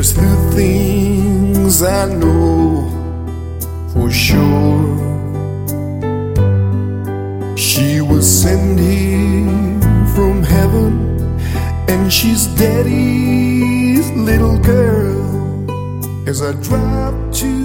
There's few things I know for sure. She was sent here from heaven, and she's Daddy's little girl. As I drive to